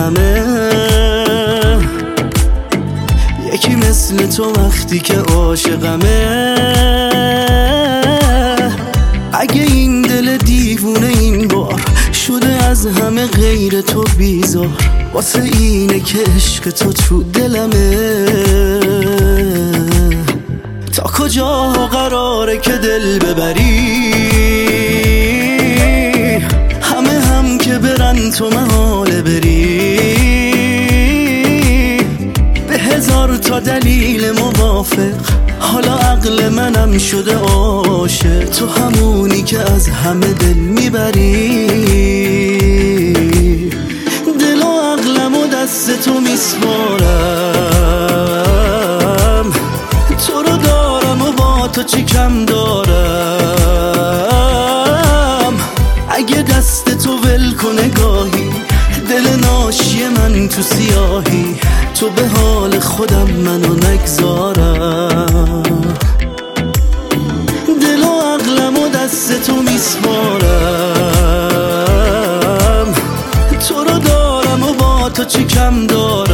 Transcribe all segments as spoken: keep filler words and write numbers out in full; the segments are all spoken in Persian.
همه، یکی مثل تو وقتی که عاشقمه. اگه این دل دیوونه این بار شده از همه غیر تو بیزار، واسه اینه که عشق تو تو دلمه. تا کجا قراره که دل ببری، همه هم که برن تو محاله بری. به هزار تا دلیل موافق، حالا عقل منم شده عاشق. تو همونی که از همه دل میبری. دل و عقلم و دست تو میسپارم، تو رو دارم و با تو چی کم دارم. اگه دست تو ول کنه گاهی، دل ناشی من تو سیاهی، تو به حال خودم منو نگذارم. دل و عقلم و دست تو میسپارم، تو رو دارم و با تو چی کم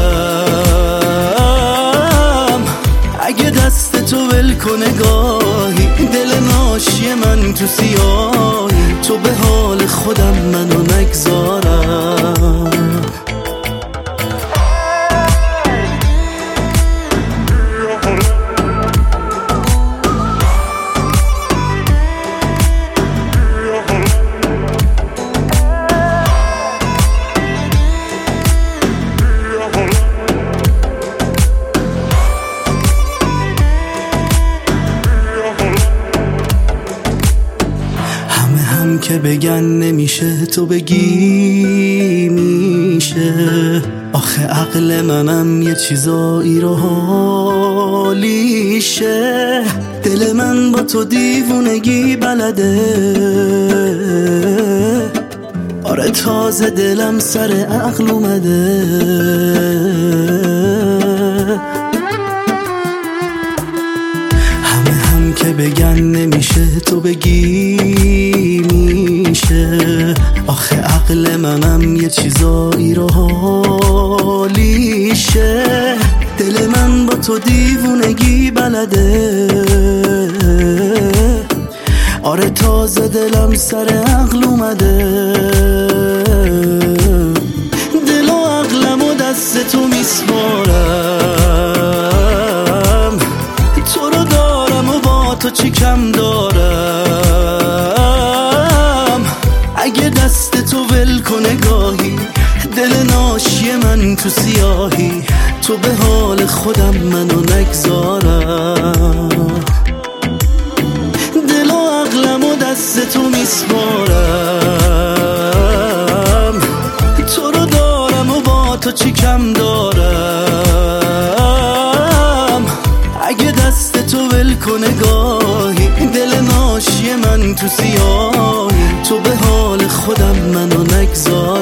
دارم. اگه دست تو ول کنه گاهی، دل ناشی من تو سیاهی، تو به حال خودم منو نگذارم. که بگن نمیشه تو بگی میشه. آخه عقل منم یه چیزایی رو حالیشه. دل من با تو دیوونگی بلده. آره تازه دلم سر عقل اومده. همه هم که بگن نمیشه تو بگی میشه. آخه عقل منم یه چیزایی رو حالیشه. دل من با تو دیوونگی بلده. آره تازه دلم سر عقل اومده. دل و عقلم و دست تو میسپارم، تو رو دارم و با تو چی کم دارم. اگه دست تو ول کنه گاهی، دل ناشی من تو سیاهی، تو به حال خودم منو نگذارم. دل و عقلم و دست تو میسپارم، تو رو دارم و با تو چی کم دارم. اگه دست تو ول کنه گاهی، دل ناشی من تو سیاهی، تو به حال خودم منو نگذار.